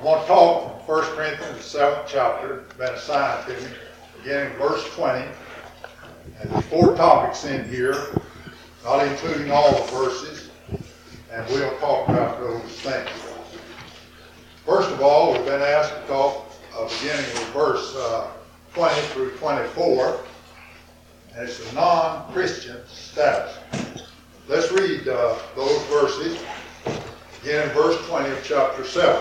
want to talk from 1 Corinthians, the 7th chapter. It's been assigned to me, beginning verse 20. And there's 4 topics in here, not including all the verses, and we'll talk about those things. First of all, we've been asked to talk beginning with verse 20 through 24, and it's a non-Christian status. Let's read those verses. Again in verse 20 of chapter 7.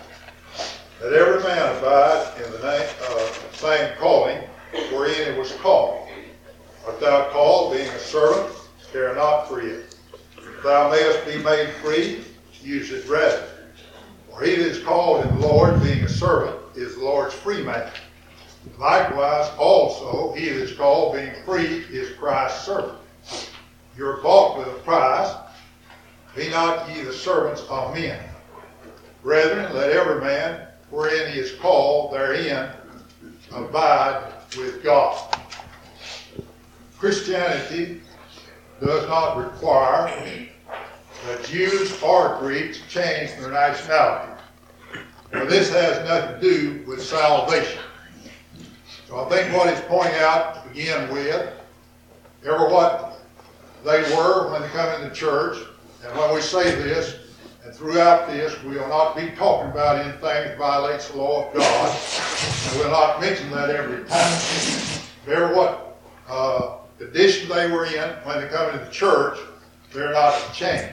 Let every man abide in the same calling wherein he was called. Art thou called, being a servant, care not for it. If thou mayest be made free, use it readily. For he that is called in the Lord, being a servant, is the Lord's free man. Likewise also, he that is called, being free, is Christ's servant. You are bought with a price. Be not ye the servants of men. Brethren, let every man, wherein he is called, therein abide with God. Christianity does not require that Jews or Greeks change their nationality. Now, this has nothing to do with salvation. So I think what he's pointing out to begin with, ever what they were when they come into church, and when we say this, and throughout this, we will not be talking about anything that violates the law of God, and we'll not mention that every time. Ever what condition they were in when they come into the church, they're not to change.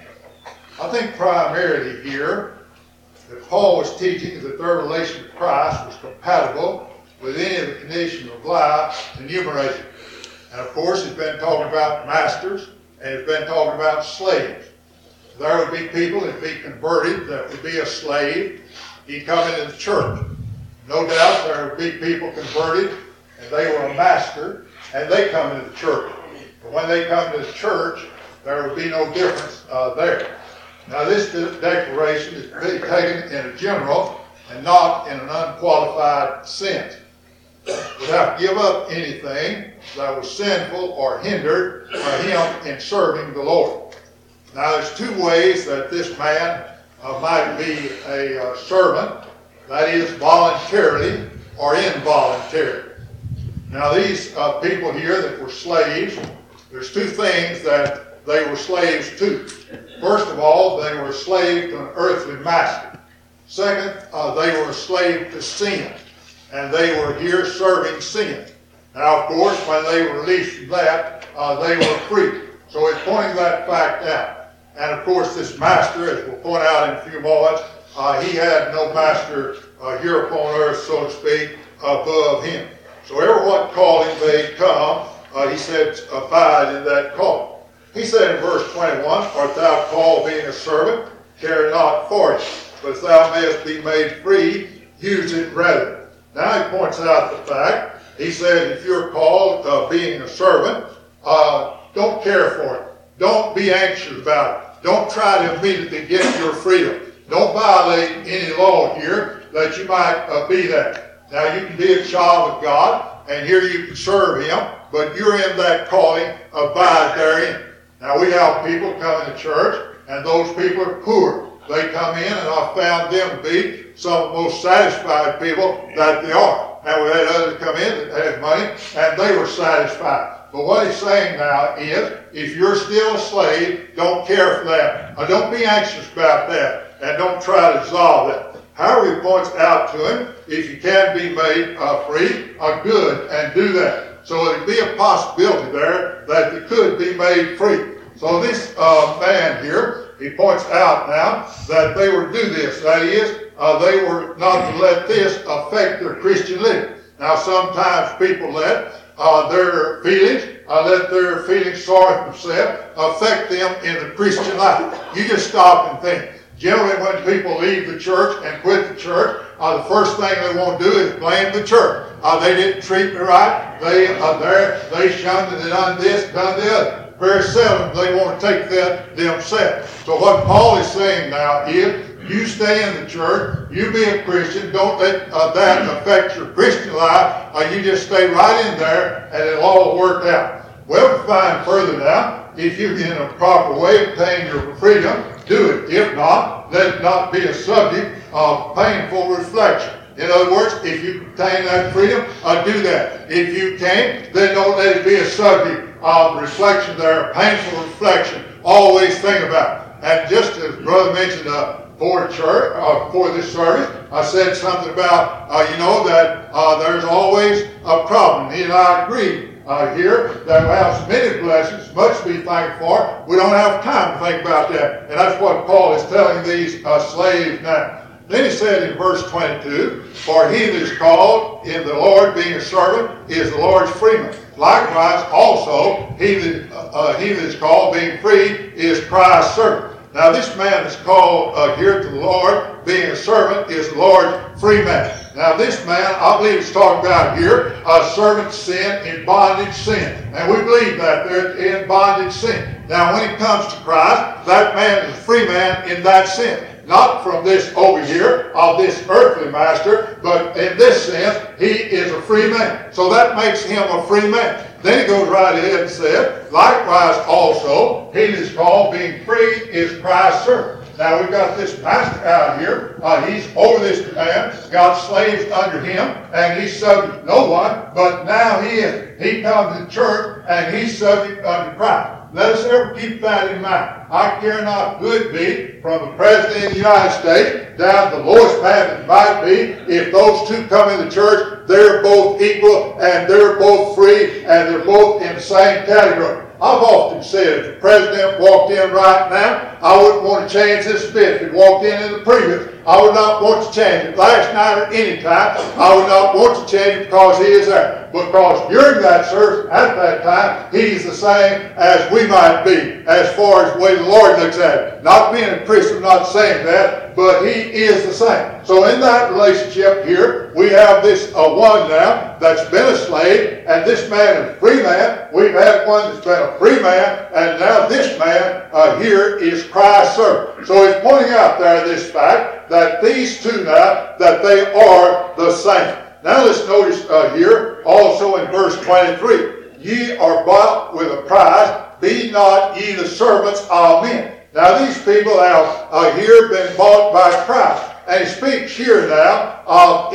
I think primarily here that Paul was teaching that their relation to Christ was compatible with any of the conditions of life enumerated. And of course, he's been talking about masters, and he's been talking about slaves. There would be people that would be converted, that would be a slave. He'd come into the church. No doubt there would be people converted, and they were a master, and they come into the church. But when they come to the church, there would be no difference there. Now this declaration is really taken in a general and not in an unqualified sense. Would have to give up anything that was sinful or hindered him in serving the Lord. Now there's 2 ways that this man might be a servant, that is voluntarily or involuntarily. Now these people here that were slaves, there's 2 things that they were slaves to. First of all, they were a slave to an earthly master. Second, they were a slave to sin, and they were here serving sin. Now of course, when they were released from that, they were free. So he's pointing that fact out. And of course, this master, as we'll point out in a few moments, he had no master here upon earth, so to speak, above him. So ever what calling they come, he said, abide in that calling. He said in verse 21, art thou called being a servant? Care not for it. But if thou mayest be made free, use it readily. Now he points out the fact. He said if you're called being a servant, don't care for it. Don't be anxious about it. Don't try to immediately get your freedom. Don't violate any law here that you might be that. Now you can be a child of God, and here you can serve Him, but you're in that calling, abide therein. Now we have people come into church, and those people are poor. They come in, and I've found them to be some of the most satisfied people that they are. Now we had others come in that had money, and they were satisfied. But what he's saying now is, if you're still a slave, don't care for that. Don't be anxious about that, and don't try to dissolve that. However, he points out to him, if you can be made free, good, and do that. So there'd be a possibility there that they could be made free. So this man here, he points out now that they were to do this. That is, they were not to let this affect their Christian living. Now sometimes people let their feelings sorry for themselves affect them in the Christian life. You just stop and think. Generally, when people leave the church and quit the church, the first thing they want to do is blame the church. They didn't treat me right. They shunned and they done this, done the other. Very seldom they want to take that themselves. So what Paul is saying now is, you stay in the church, you be a Christian, don't let that affect your Christian life. You just stay right in there and it'll all work out. Well, we find further now, if you in a proper way obtain your freedom, do it. If not, let it not be a subject painful reflection. In other words, if you obtain that freedom, do that. If you can't, then don't let it be a subject of reflection there, painful reflection. Always think about it. And just as Brother mentioned before this service, I said something about, that there's always a problem. He and I agree here that we have many blessings, much to be thankful for. We don't have time to think about that. And that's what Paul is telling these slaves now. Then he said in verse 22, for he that is called in the Lord being a servant is the Lord's freeman. Likewise also he that is called being free is Christ's servant. Now this man is called here to the Lord being a servant is the Lord's free man. Now this man, I believe it's talking about here, a servant sin, in bondage sin. And we believe that they're in bondage sin. Now when it comes to Christ, that man is a free man in that sin. Not from this over here, of this earthly master, but in this sense, he is a free man. So that makes him a free man. Then he goes right ahead and said, likewise also, he that is called being free is Christ's servant. Now we've got this master out here. He's over this man, got slaves under him, and he's subject to no one, but now he comes to church, and he's subject under Christ. Let us ever keep that in mind. I care not who it be, from the President of the United States down to the lowest man that might be. If those two come in the church, they're both equal, and they're both free, and they're both in the same category. I've often said, if the President walked in right now, I wouldn't want to change this bit. If he walked in the previous, I would not want to change it. Last night or any time, I would not want to change it because he is there. Because during that service, at that time, he's the same as we might be, as far as the way the Lord looks at it. Not being a Christian, not saying that, but he is the same. So in that relationship here, we have this one now that's been a slave, and this man is a free man. We've had one that's been a free man, and now this man here is Christ's servant. So he's pointing out there this fact that these two now, that they are the same. Now let's notice here, also in verse 23, ye are bought with a price, be not ye the servants of men. Now these people have here been bought by Christ. And he speaks here now of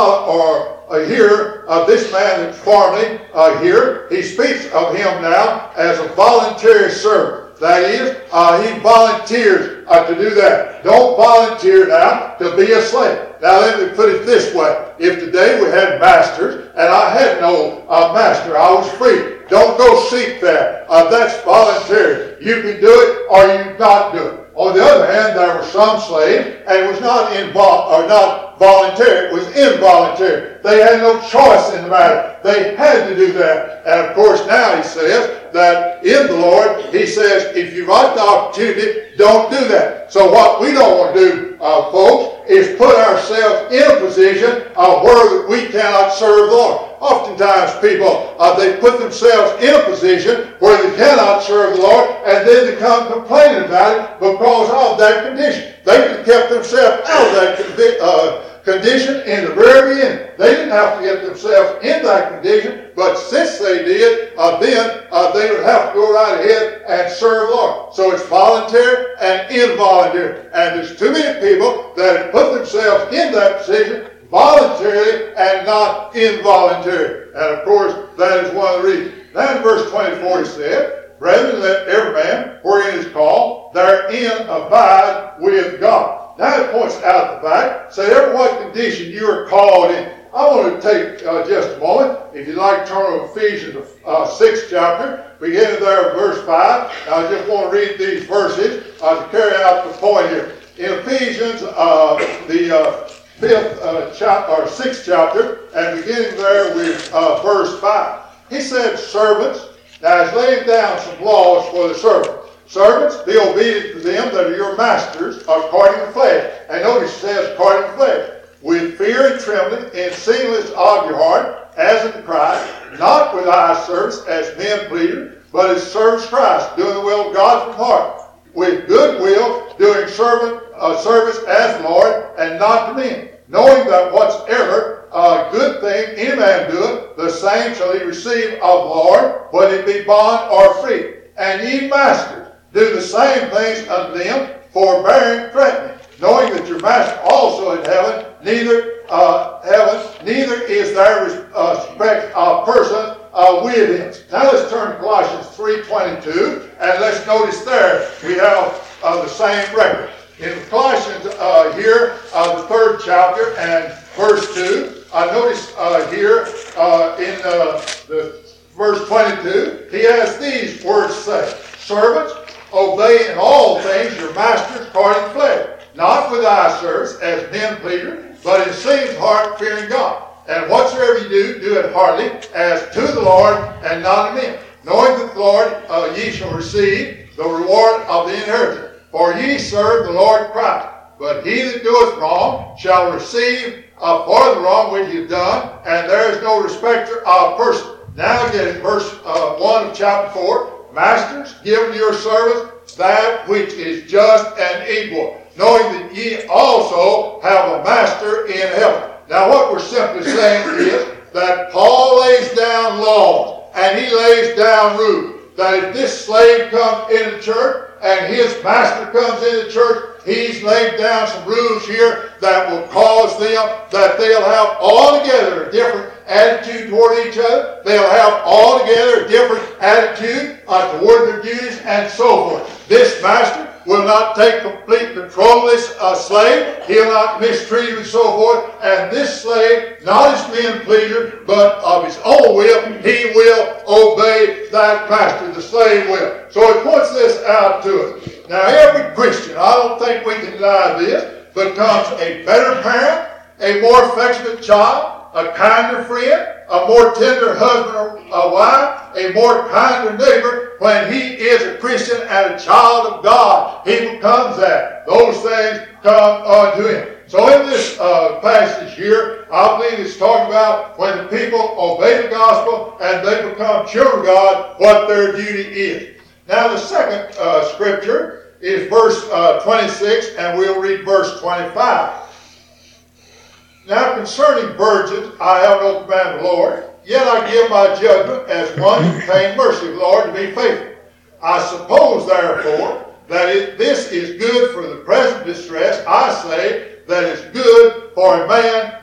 this man that's formerly here. He speaks of him now as a voluntary servant. That is, he volunteers to do that. Don't volunteer now to be a slave. Now let me put it this way. If today we had masters, and I had no master, I was free. Don't go seek that. That's voluntary. You can do it or you not do it. On the other hand, there were some slaves, and it was not voluntary, it was involuntary. They had no choice in the matter. They had to do that. And of course now he says that in the Lord, he says, if you like the opportunity, don't do that. So what we don't want to do, folks, is put ourselves in a position where we cannot serve the Lord. Oftentimes people, they put themselves in a position where they cannot serve the Lord, and then they come complaining about it because of that condition. They could have kept themselves out of that condition in the very beginning. They didn't have to get themselves in that condition, but since they did, then they would have to go right ahead and serve the Lord. So it's voluntary and involuntary. And there's too many people that have put themselves in that position voluntarily and not involuntary. And of course, that is one of the reasons. Now in verse 24 he said, brethren, let every man wherein is called therein abide with God. Now it points out the fact, say every what condition you are called in. I want to take just a moment, if you'd like to turn to Ephesians 6th chapter, beginning there at verse 5. I just want to read these verses to carry out the point here. In Ephesians, the 6th chapter, and beginning there with verse 5. He said, servants, now he's laying down some laws for the servants. Servants, be obedient to them that are your masters according to flesh. And notice it says according to flesh. With fear and trembling, in singleness of your heart, as unto Christ, not with eye service as men pleasers, but as servants Christ, doing the will of God from heart. With good will, doing service as Lord, and not to men. Knowing that whatsoever good thing any man doeth, the same shall he receive of the Lord, whether it be bond or free. And ye masters, do the same things unto them, forbearing, threatening, knowing that your master also in heaven, neither is there respect of person with him. Now let's turn to Colossians 3:22, and let's notice there we have the same record. In Colossians here, the 3rd chapter and verse 2, notice here in the verse 22, he has these words say, servants, obey in all things your masters according to flesh, not with eye service as men pleasers, but in sincere heart fearing God. And whatsoever you do, do it heartily as to the Lord and not to men, knowing that the Lord ye shall receive the reward of the inheritance. For ye serve the Lord Christ. But he that doeth wrong shall receive for the wrong which he hath done, and there is no respecter of person. Now again, verse 1 of chapter 4, masters, give unto your servants that which is just and equal, knowing that ye also have a master in heaven. Now what we're simply saying is that Paul lays down laws and he lays down rules. That if this slave comes into the church and his master comes into the church, he's laid down some rules here that will cause them that they'll have altogether a different attitude toward each other. They'll have altogether a different attitude toward their duties and so forth. This master will not take complete control of this slave. He'll not mistreat him and so forth. And this slave, not as men pleaser, but of his own will, he will obey that master. The slave will. So it points this out to us. Now every Christian, I don't think we can deny this, becomes a better parent, a more affectionate child, a kinder friend, a more tender husband or a wife, a more kinder neighbor when he is a Christian and a child of God. He becomes that. Those things come unto him. So in this passage here, I believe it's talking about when the people obey the gospel and they become children of God, what their duty is. Now the second scripture is verse 26, and we'll read verse 25. Now concerning virgins, I have no command of the Lord, yet I give my judgment as one who obtained mercy of the Lord to be faithful. I suppose, therefore, that this is good for the present distress. I say that it's good for a man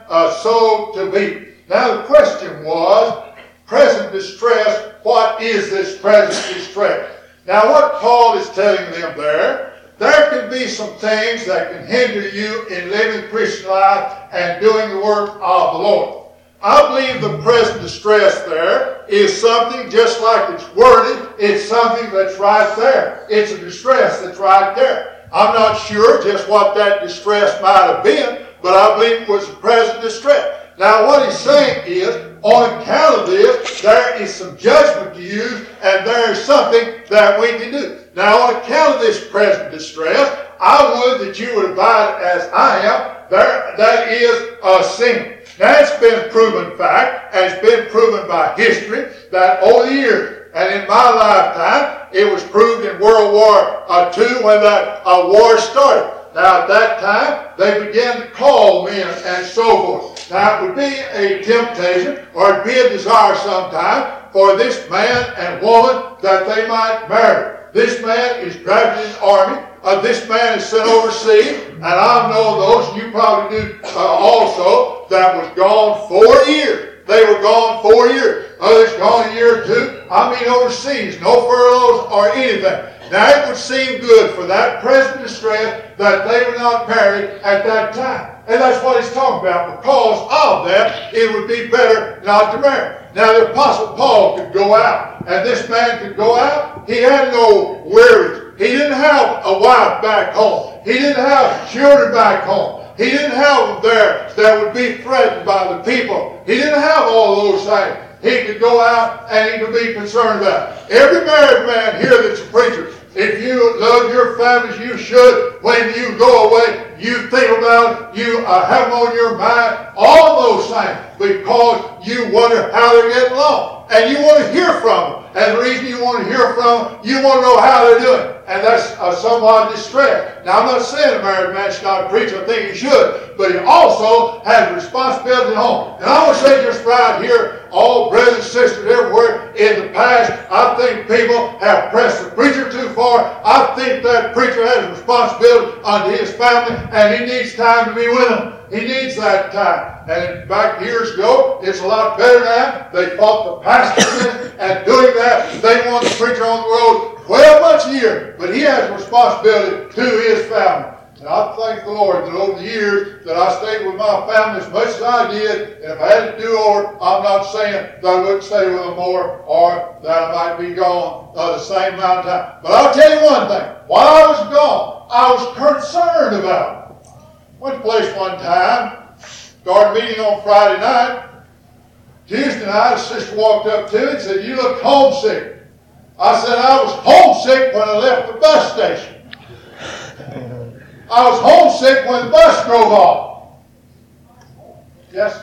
so to be. Now the question was, present distress, what is this present distress? Now what Paul is telling them there can be some things that can hinder you in living the Christian life and doing the work of the Lord. I believe the present distress there is something just like it's worded. It's something that's right there. It's a distress that's right there. I'm not sure just what that distress might have been, but I believe it was a present distress. Now what he's saying is, on account of this, there is some judgment to use, and there is something that we can do. Now on account of this present distress, I would that you would abide as I am. That is a sin. Now it's been a proven fact, and it's been proven by history, that over the years, and in my lifetime, it was proved in World War II when that war started. Now at that time, they began to call men and so forth. Now it would be a temptation, or it'd be a desire sometime, for this man and woman that they might marry. This man is drafted in the army. This man is sent overseas, and I know those, and you probably do also, that was gone 4 years. They were gone 4 years. Others gone a year or two. I mean overseas, no furloughs or anything. Now it would seem good for that present distress that they were not married at that time. And that's what he's talking about. Because of that, it would be better not to marry. Now the Apostle Paul could go out, and this man could go out. He had no worries. He didn't have a wife back home. He didn't have children back home. He didn't have them there that would be threatened by the people. He didn't have all those things. He could go out and he could be concerned about it. Every married man here that's a preacher, if you love your families, you should. When you go away, you think about it. You have them on your mind. All those things. Because you wonder how they're getting along. And you want to hear from them. And the reason you want to hear from them, you want to know how they're doing. and that's somewhat distressed. Now, I'm not saying a married man should not preach. I think he should. But he also has a responsibility at home. And I want to say just right here, all brothers and sisters everywhere, in the past, I think people have pressed the preacher too far. I think that preacher has a responsibility unto his family, and he needs time to be with them. He needs that time. And back years ago, it's a lot better now. They fought the pastor and doing that, they want the preacher on the road 12 months a year. But he has a responsibility to his family. And I thank the Lord that over the years that I stayed with my family as much as I did. And if I had to do over, I'm not saying that I wouldn't stay with them more or that I might be gone the same amount of time. But I'll tell you one thing. While I was gone, I was concerned about it. Went to a place one time, started meeting on Friday night. Tuesday night, a sister walked up to me and said, "You look homesick." I said, "I was homesick when I left the bus station. I was homesick when the bus drove off." Yes.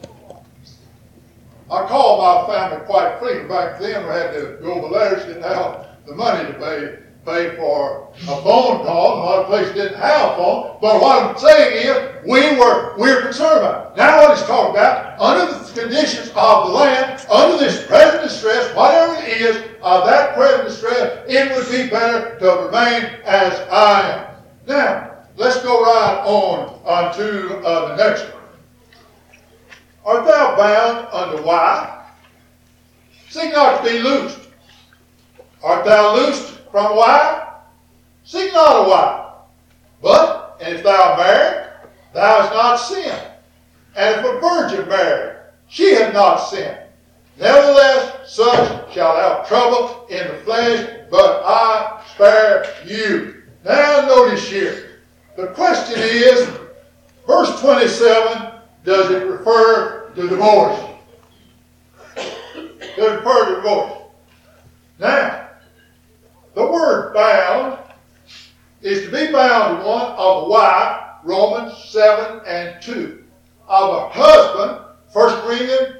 I called my family quite frequently. Back then, we had to go by letters, didn't have the money to pay for a phone call. A lot of places didn't have a phone. But what I'm saying is, we're concerned about it. Now what he's talking about, under the conditions of the land, under this present distress, whatever it is, that present distress, it would be better to remain as I am. Now, let's go right on to the next one. Art thou bound unto wife? Seek not to be loosed. Art thou loosed from a wife? Seek not a wife. But, and if thou married, thou hast not sinned. And if a virgin married, she had not sinned. Nevertheless, such shall have trouble in the flesh, but I spare you. Now notice here, the question is, verse 27, does it refer to divorce? Does it refer to divorce? Now, the word bound is to be bound to one of a wife, Romans 7 and 2. Of a husband, 1 Corinthians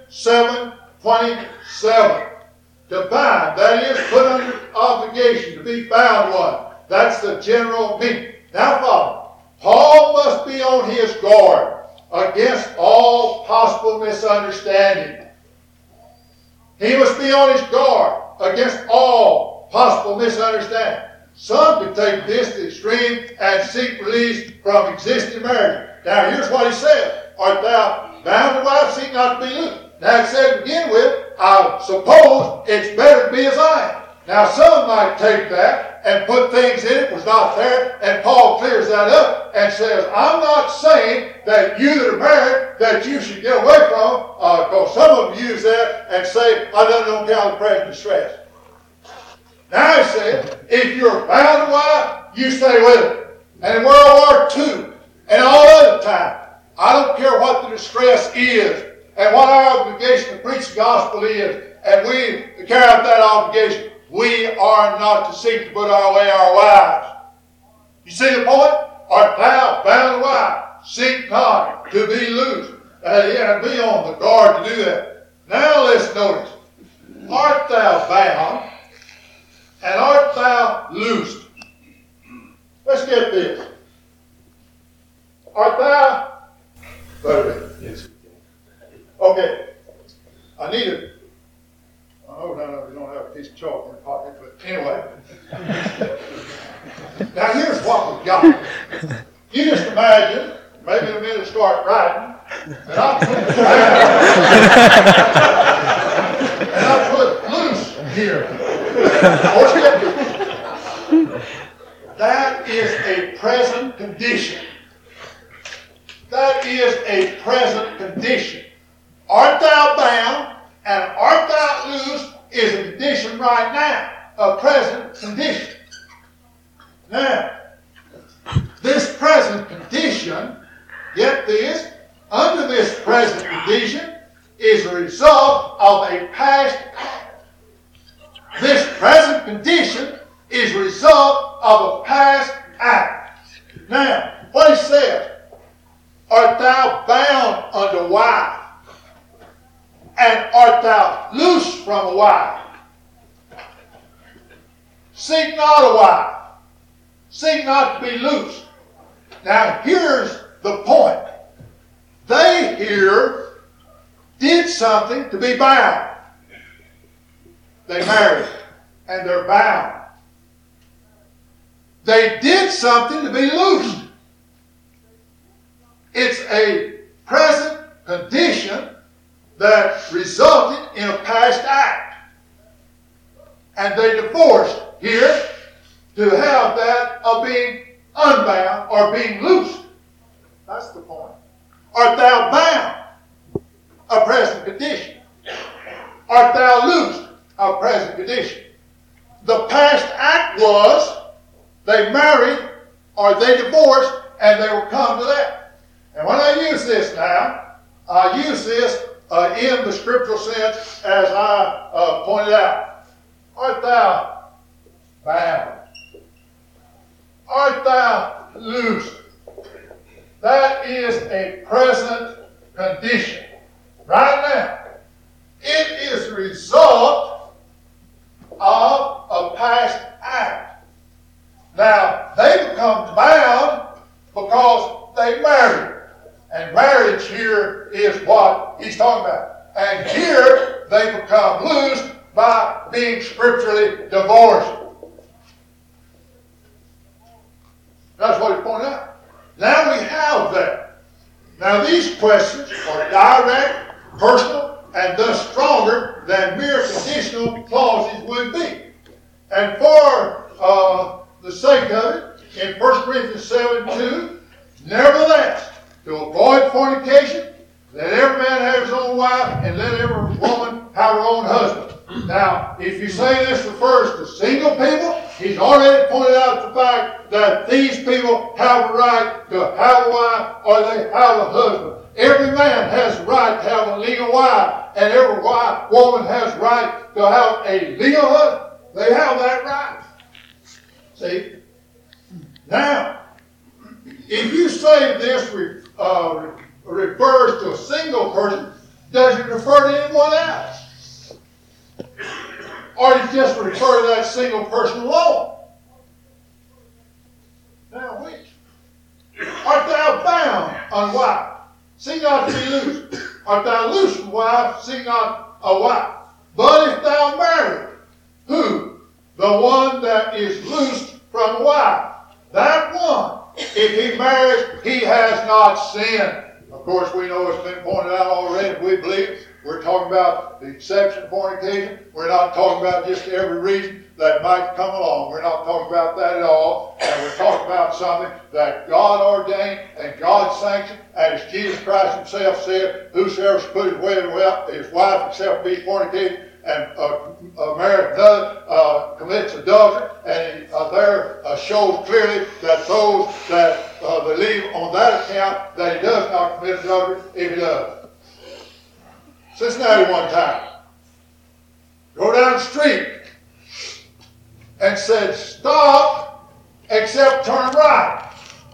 7:27. To bind, that is, put under obligation, to be bound one. That's the general meaning. Now follow. Paul must be on his guard against all possible misunderstanding. He must be on his guard against all possible misunderstanding. Some could take this to the extreme and seek release from existing marriage. Now here's what he says. Art thou bound to wife, seek not to be loosed. Now it said to begin with, I suppose it's better to be as I am. Now some might take that and put things in it was not there, and Paul clears that up and says, I'm not saying that you that are married, that you should get away from, because some of them use that and say, I don't count the present distress. Now he said, if you're bound to wife, you stay with it. And in World War II and all other time, I don't care what the distress is and what our obligation to preach the gospel is, and we carry out that obligation. We are not to seek to put away our wives. You see the point? Art thou bound to wife? Seek not to be loosed. And be on the guard to do that. Now let's notice. Art thou bound? And art thou loosed? Let's get this. Art thou? Yes. Okay. I need it. Oh, no, we don't have a piece of chalk in the pocket, but anyway. Now here's what we've got. You just imagine, maybe in a minute start writing, and I put loose here. That is a present condition. That is a present condition. Art thou bound and art thou loosed is a condition right now, a present condition. Now, this present condition, get this, under this present condition is a result of a past act. This present condition is a result of a past act. Now, what he says, art thou bound unto wife? And art thou loosed from a wife? Seek not a wife. seek not to be loosed. Now here's the point. They here did something to be bound. They married and they're bound. They did something to be loosed. It's a present condition that resulted in a past act. And they divorced here to have that of being unbound or being loosed. That's the point. Art thou bound? A present condition. Art thou loosed? A present condition. The past act was they married or they divorced and they will come to that. And when I use this now, I use this in the scriptural sense as I pointed out. Art thou bound? Art thou loosed? That is a present condition. Right now. It is the result of a past act. Now, they become bound because they married. And marriage here is what he's talking about. And here they become loosed by being scripturally divorced. That's what he's pointing out. Now we have that. Now these questions are direct, personal, and thus stronger than mere conditional clauses would be. And for the sake of it, in 1 Corinthians 7:2, nevertheless, to avoid fornication, let every man have his own wife, and let every woman have her own husband. Now, if you say this refers to single people, he's already pointed out the fact that these people have a right to have a wife or they have a husband. Every man has a right to have a legal wife, and every woman has a right to have a legal husband. They have that right. See? Now, if you say this refers to a single person, does it refer to anyone else? Or does it just refer to that single person alone? Now, which? Art thou bound, unwife? Seek not to be loosed. Art thou loosed, wife? Seek not a wife. But if thou marry, who? The one that is loosed from a wife. That one, if he marries, he has not sinned. Of course, we know it's been pointed out already. We believe we're talking about the exception of fornication. We're not talking about just every reason that might come along. We're not talking about that at all. And we're talking about something that God ordained and God sanctioned. And as Jesus Christ himself said, whosoever should put his wife except be fornicated and marry another commits adultery. And there shows clearly that those that believe on that account that he does not commit adultery if he does. Cincinnati one time, go down the street and said, stop, except turn right.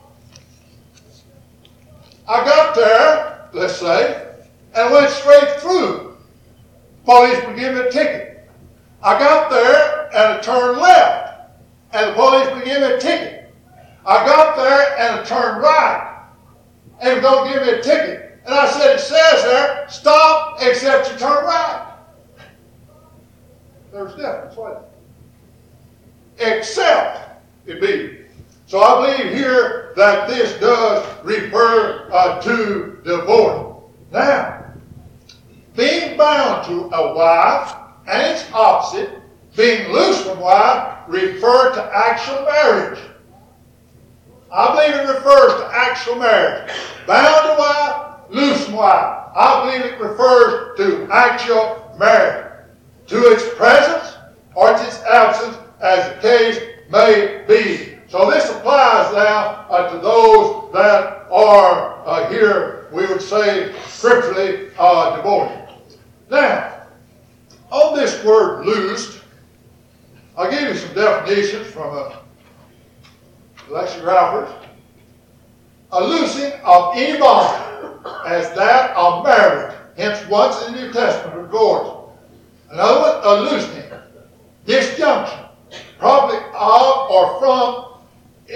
I got there, let's say, and went straight through. Policeman gave me a ticket. I got there and I turned left, and the policeman gave me a ticket. I got there and I turned right, and don't give me a ticket. And I said, it says there, stop except you turn right. There's a difference, wasn't it? Except it be. So I believe here that this does refer to divorce. Now, being bound to a wife and its opposite, being loose from wife, refer to actual marriage. I believe it refers to actual marriage. Bound to wife, loose from wife. I believe it refers to actual marriage. To its presence or to its absence, as the case may be. So this applies now to those that are here, we would say, scripturally divorced. Now, on this word loosed, I'll give you some definitions from lexicographer. A loosing of any bond as that of marriage, hence once in the New Testament divorce. Another one, a loosening, disjunction, probably of or from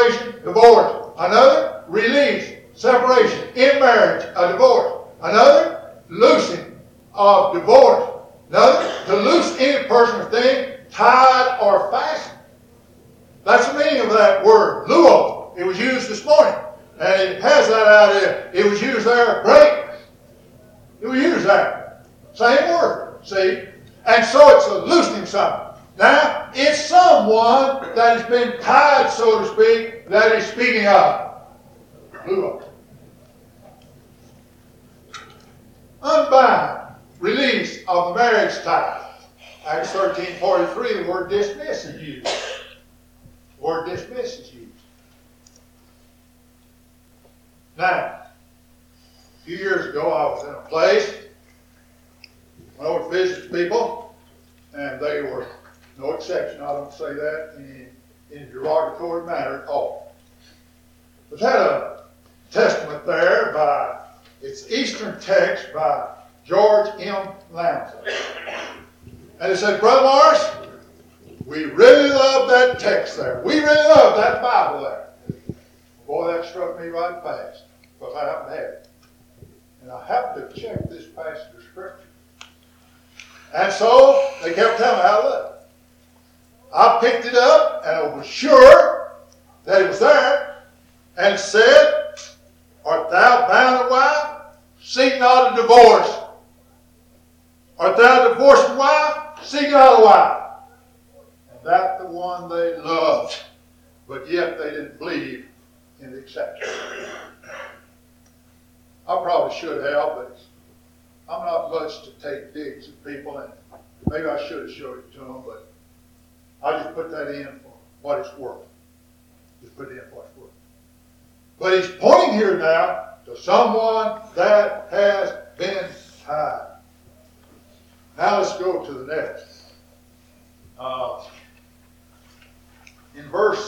separation, divorce. Another, release, separation, in marriage, a divorce. Another, loosing of divorce. Another, to loose any person or thing tied or fastened. That's the meaning of that word, luo. It was used this morning. And it has that idea. It was used there, break. It was used there. Same word, see? And so it's a loosening something. Now, it's someone that has been tied, so to speak, that he's speaking of. Luo. Unbind, release of the marriage tie. Acts 13:43, the word dismiss is used. The word dismiss is used. Now, a few years ago, I was in a place. I would visit people, and they were no exception. I don't say that in a derogatory manner at all. We've had a testament there by, it's Eastern text by George M. Lamson. And it said, Brother Morris, we really love that text there. We really love that Bible there. Boy, that struck me right fast, because I happen to have it. And I happened to check this passage of Scripture. And so, they kept telling me how to love it. I picked it up, and I was sure that it was there, and said, Art thou bound to wife? Seek not a divorce. Art thou a divorced wife? Seek not a wife. And that's the one they loved, but yet they didn't believe in the exception. I probably should have, but I'm not much to take digs at people, and maybe I should have showed it to them, but I just put that in for what it's worth. Just put it in for what it's worth. But he's pointing here now to someone that has been tied. Now let's go to the next. In verse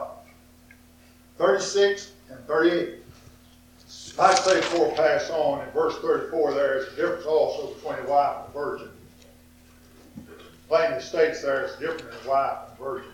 36 and 38. I'd say before we pass on, in verse 34 there is a difference also between a wife and a virgin. Plainly states there it's different in a wife and a virgin.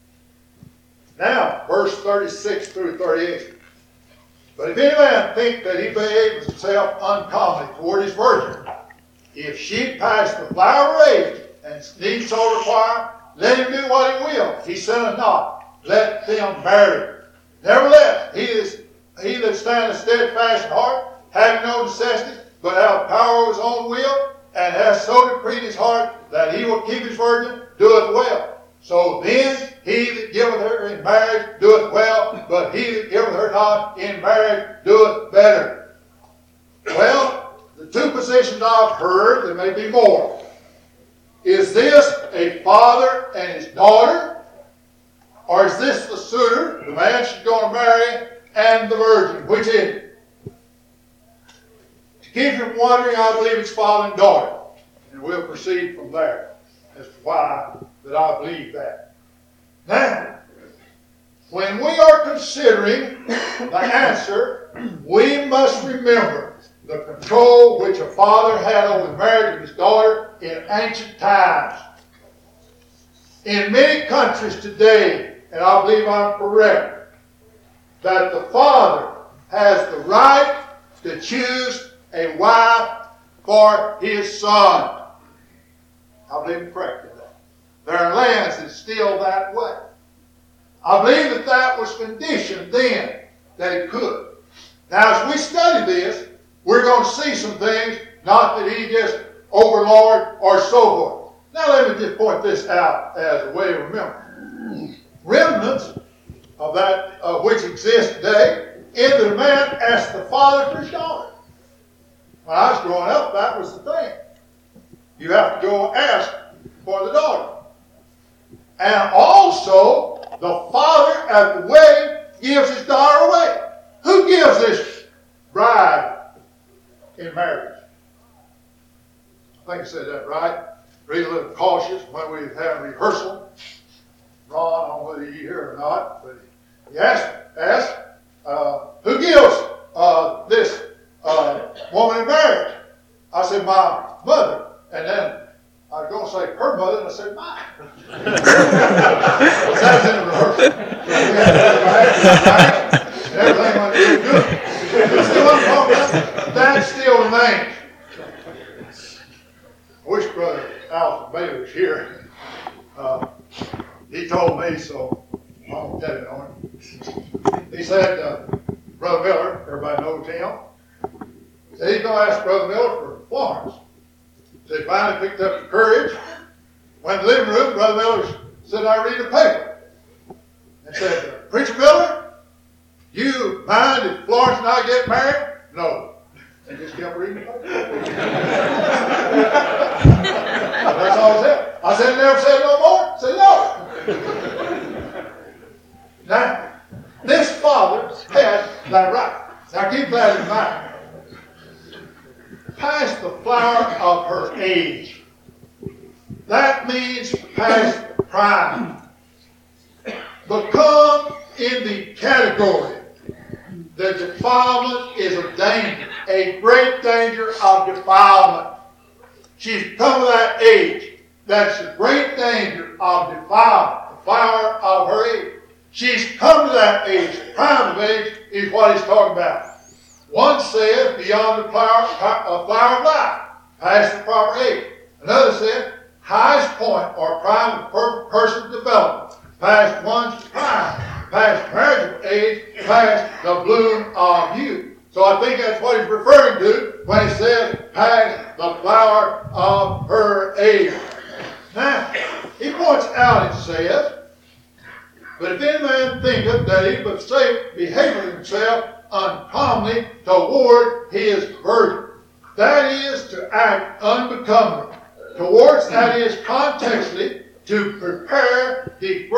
Now, verse 36 through 38. But if any man think that he behaves himself uncommonly toward his virgin, if she pass the flower of age and need so require, let him do what he will. He sinneth not. Let them marry. Nevertheless, he that standeth steadfast in heart, having no necessity, but have power of his own will, and hath so decreed his heart that he will keep his virgin, doeth well. So then he that giveth her in marriage doeth well, but he that giveth her not in marriage doeth better. Well, the two positions I've heard, there may be more. Is this a father and his daughter? Or is this the suitor, the man she's going to marry, and the virgin? Which is it? To keep from wondering, I believe it's father and daughter. And we'll proceed from there as to why that I believe that. Now, when we are considering the answer, we must remember the control which a father had over the marriage of his daughter in ancient times. In many countries today, and I believe I'm correct, that the father has the right to choose a wife for his son. I believe I'm correct in that. There are lands that still that way. I believe that that was conditioned then, that it could. Now, as we study this, we're going to see some things, not that he just overlord or so forth. Now, let me just point this out as a way to remember. Remnants of that which exist today, in that a man asked the father for his daughter. When I was growing up, that was the thing. You have to go ask for the daughter. And also, the father at the wedding gives his daughter away. Who gives this bride in marriage? I think I said that right. Be a little cautious when we have rehearsal. Ron, I don't know whether you hear or not, but he asked who gives this woman in marriage? I said, my mother. And then I was going to say her mother, and I said mine. That was in the rehearsal. And everything went really good. See what I'm talking about? That still remains. I wish Brother Alpha Bailey was here. He told me, so I won't tell it on him. He said, Brother Miller, everybody knows him, said he's going to ask Brother Miller for Florence. So he finally picked up the courage, went in the living room. Brother Miller said, I read the paper. And said, Preacher Miller, you mind if Florence and I get married? No. And just kept reading the paper. That's all I said. I said, never said no more? I said, no. Now, this father had that right. Now keep that in mind. Past the flower of her age. That means past prime. Become in the category that defilement is a danger, a great danger of defilement. She's come to that age. That's a great danger of defilement, the flower of her age. She's come to that age. Prime of age is what he's talking about. One says beyond the flower of life, past the proper age. Another says highest point or prime of person's development, past one's prime, past marriageable age, past the bloom of youth. So I think that's what he's referring to when he says past the flower of her age. Now, he points out and says, but if any man thinketh that he but safe behaveth himself uncommonly toward his virgin, that is to act unbecomingly, towards that is contextually to prepare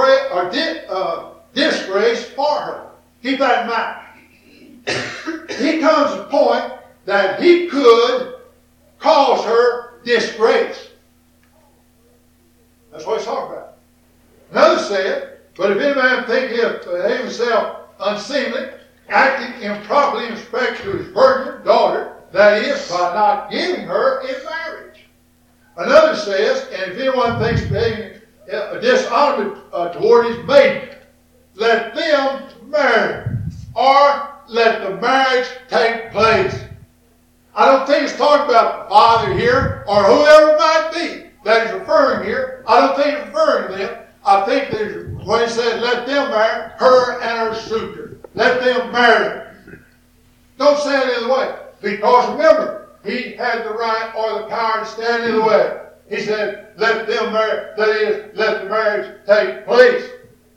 disgrace for her. Keep that in mind. He comes to the point that he could cause her disgrace. That's what he's talking about. Another said, but if any man think himself unseemly, acting improperly in respect to his virgin daughter, that is, by not giving her in marriage. Another says, and if anyone thinks being dishonorable toward his maiden, let them marry, or let the marriage take place. I don't think he's talking about the father here, or whoever it might be that he's referring here. I don't think he's referring to them. I think that when he says, let them marry, her and her suitor. Let them marry. Don't stand in the way. Because remember, he had the right or the power to stand in the way. He said, let them marry. That is, let the marriage take place.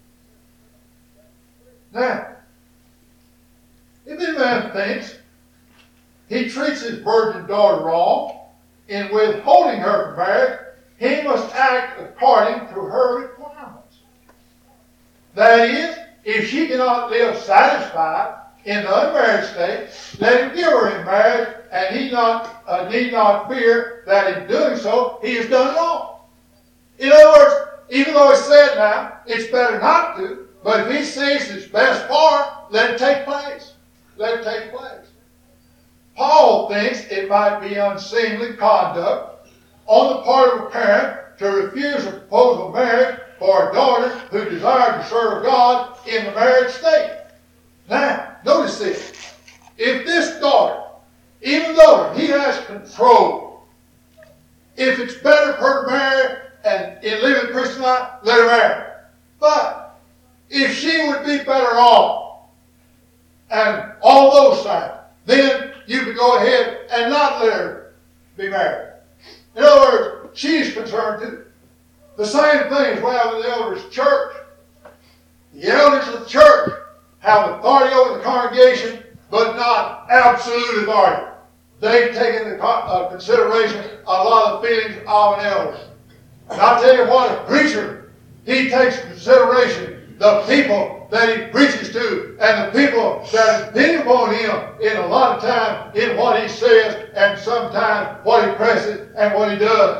Now, if any man thinks he treats his virgin daughter wrong in withholding her from marriage, he must act according to her requirements. That is, if she cannot live satisfied in the unmarried state, let him give her in marriage, and he need not fear that in doing so he has done wrong. In other words, even though it's said now, it's better not to, but if he sees it's best for her, let it take place. Let it take place. Paul thinks it might be unseemly conduct on the part of a parent to refuse a proposal of marriage for a daughter who desired to serve God in the married state. Now, notice this. If this daughter, even though he has control, if it's better for her to marry and in living Christian life, let her marry. But if she would be better off and all those things, then you could go ahead and not let her be married. In other words, she's concerned too. The same thing is what with the elders of the church. The elders of the church have authority over the congregation, but not absolute authority. They've taken into consideration a lot of the feelings of an elder. And I'll tell you what, a preacher, he takes into consideration the people that he preaches to and the people that depend upon him in a lot of time in what he says and sometimes what he presses and what he does.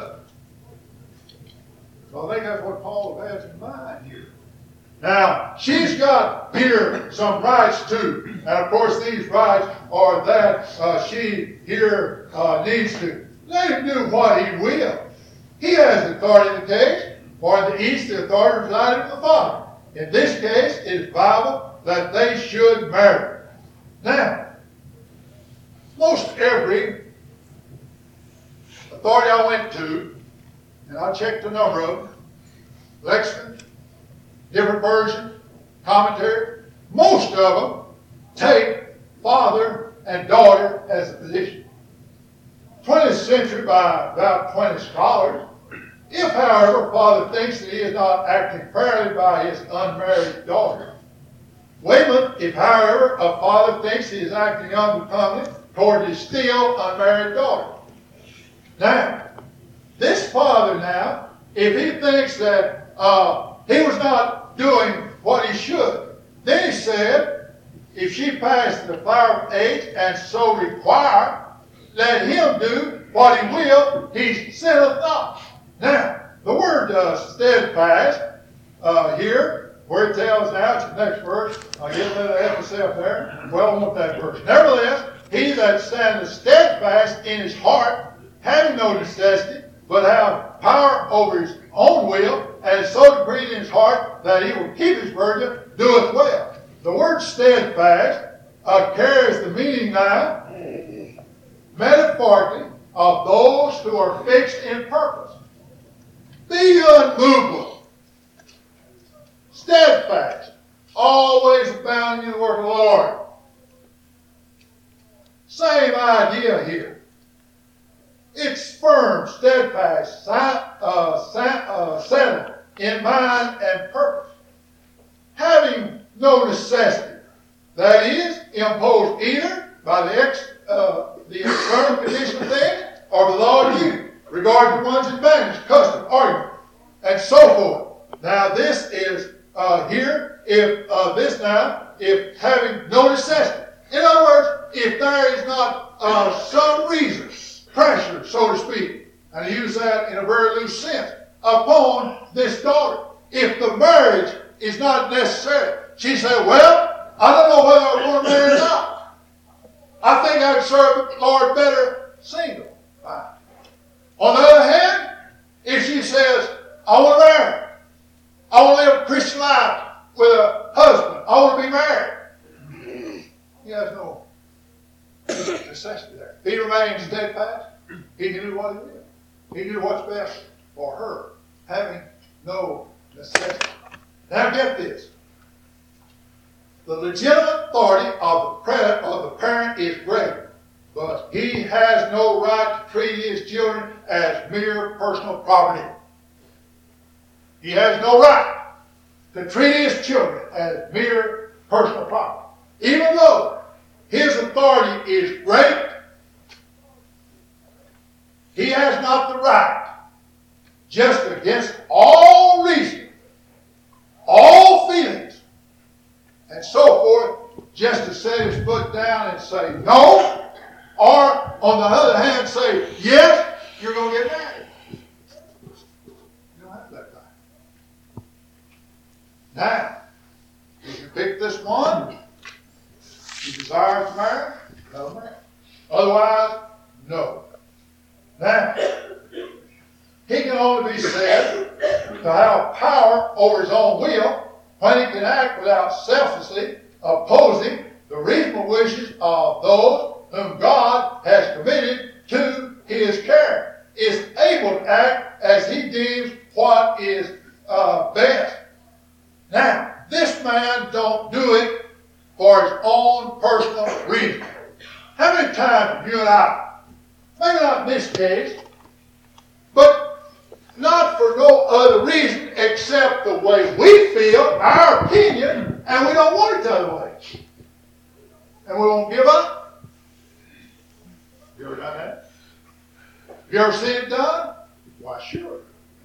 So I think that's what Paul has in mind here. Now, she's got here some rights too. And of course these rights are that she here needs to let him do what he will. He has the authority in the case, for in the East the authority resided with the Father. In this case, it is Bible that they should marry. Now, most every authority I went to, and I checked the number of them, lexicon, different versions, commentary, most of them take father and daughter as a position. 20th century by about 20 scholars. If, however, father thinks that he is not acting fairly by his unmarried daughter. Weymouth, if, however, a father thinks he is acting unbecomingly toward his still unmarried daughter. Now, this father now, if he thinks that he was not doing what he should, then he said, if she passes the flower of age and so require, let him do what he will, he sinneth not. Now, the word steadfast here, where it tells now, it's the next verse, I'll get rid of emphasis up there. Well, I want that verse. Nevertheless, he that standeth steadfast in his heart, having no necessity, but have power over his own will, and so decreed in his heart that he will keep his virgin, doeth well. The word steadfast carries the meaning now, metaphorically, of those who are fixed in purpose. Be unmovable, steadfast, always abounding in the work of the Lord. Same idea here. It's firm, steadfast, settled in mind and purpose, having no necessity. That is, imposed either by the external condition of things or the law of duty, regard to one's advantage, custom, argument, and so forth. Now this is here, if having no necessity. In other words, if there is not some reason, pressure, so to speak, and I use that in a very loose sense, upon this daughter, if the marriage is not necessary, she said, well, I don't know whether I want to marry or not. I think I'd serve the Lord better single. Fine. On the other hand, if she says, I want to marry, I want to live a Christian life with a husband, I want to be married, he has no necessity there. If he remains steadfast, he can do what he will. He can do what's best for her, having no necessity. Now get this. The legitimate authority of the parent is great, but he has no right to treat his children as mere personal property. He has no right to treat his children as mere personal property. Even though his authority is great, he has not the right, just against all reason, all feelings, and so forth, just to set his foot down and say no, or on the other hand say, yes, you're going to get married. You don't have that right. Now, if you pick this one, you desire to marry, let him marry. Otherwise, no. Now, he can only be said to have power over his own will when he can act without selflessly opposing the reasonable wishes of those whom God has committed to his care, is able to act as he deems what is best. Now, this man don't do it for his own personal reason. How many times have you and I, maybe not in this case, but not for no other reason except the way we feel, our opinion, and we don't want it the other way. And we won't give up. You ever done that? Have you ever seen it done? Why, sure.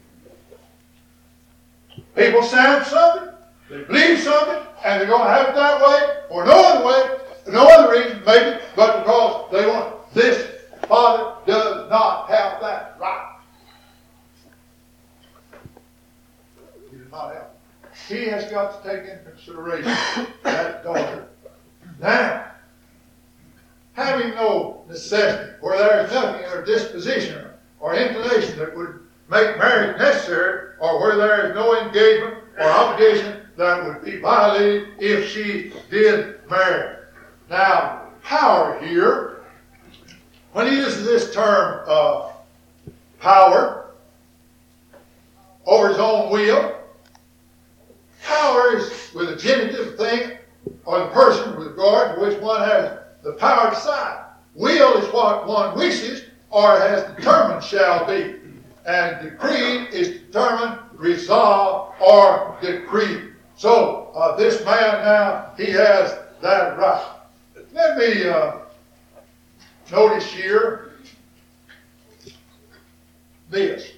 People stand for something, they believe something, and they're going to have it that way, or no other way, no other reason, maybe, but because they want this. Father does not have that right. He does not have it. He has got to take into consideration that daughter. Now, having no necessity, where there is nothing in her disposition or inclination that would make get married. Now, power here, when he uses this term power over his own will, power is with a genitive thing, or the person with regard to which one has the power to decide. Will is what one wishes or has determined shall be. And decreed is determined, resolved, or decreed. So this man now, he has that right. Let me notice here this.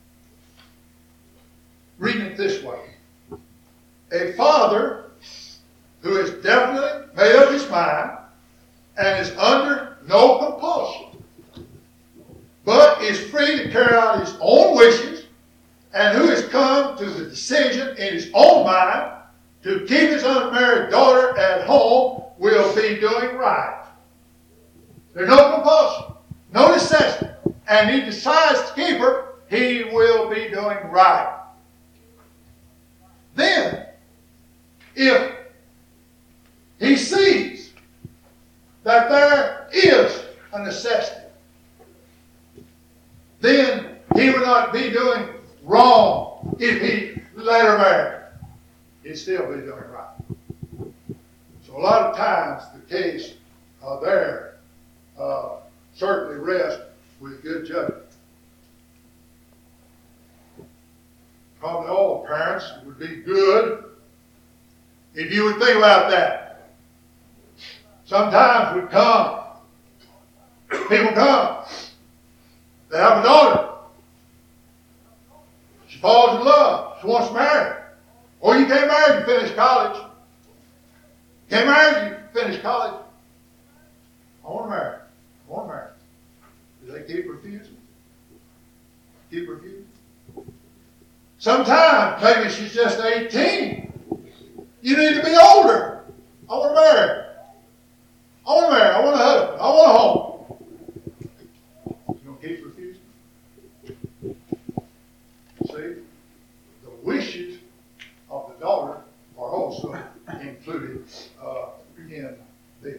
Reading it this way. A father who has definitely made up his mind and is under no compulsion, but is free to carry out his own wishes, and who has come to the decision in his own mind to keep his unmarried daughter at home, will be doing right. There's no compulsion, no necessity, and he decides to keep her, he will be doing right. Then, if he sees that there is a necessity, then he would not be doing wrong if he let her marry. He'd still be doing right. So a lot of times the case there certainly rests with good judgment. Probably all parents would be good if you would think about that. Sometimes people come, they have a daughter, she falls in love, she wants to marry. Or you can't marry, you finish college. Can't marry, you finish college. I want to marry. I want to marry. Do they keep refusing? Keep refusing? Sometimes, maybe she's just 18. You need to be older. I want to marry. I want to marry. I want a husband. I want a home. You going to keep refusing? See? The wishes of the daughter are also included in this.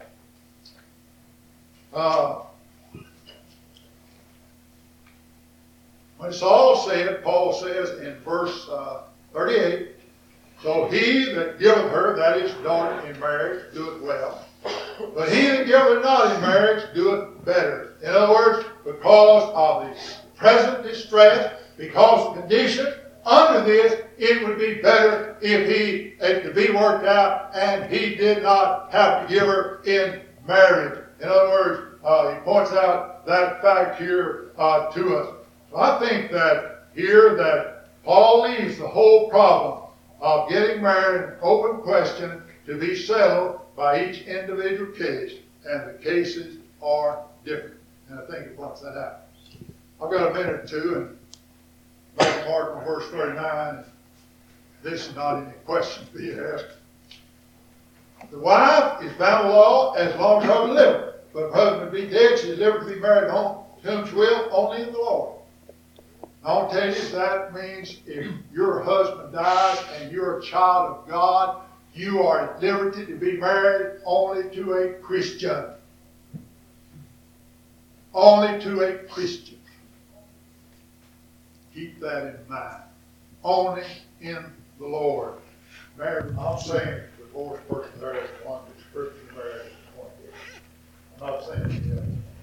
When it's all said, Paul says in verse 38, so he that giveth her, that is, daughter in marriage, doeth well. But he that giveth not in marriage doeth better. In other words, because of the present distress, because of the condition under this, it would be better if it could be worked out and he did not have to give her in marriage. In other words, he points out that fact here to us. So I think that here that Paul leaves the whole problem of getting married an open question to be settled by each individual case, and the cases are different. And I think he points that out. I've got a minute or two, and make a mark on verse 39. This is not any questions to be asked. The wife is bound to law as long as her husband liveth. But if her husband be dead, she is liberty to be married to whom she will, only in the Lord. I'll tell you, that means if your husband dies and you're a child of God, you are at liberty to be married only to a Christian. Only to a Christian. Keep that in mind. Only in the Lord. Married, I'm saying the divorced person there is one that's Christian married. I'm not saying it yet.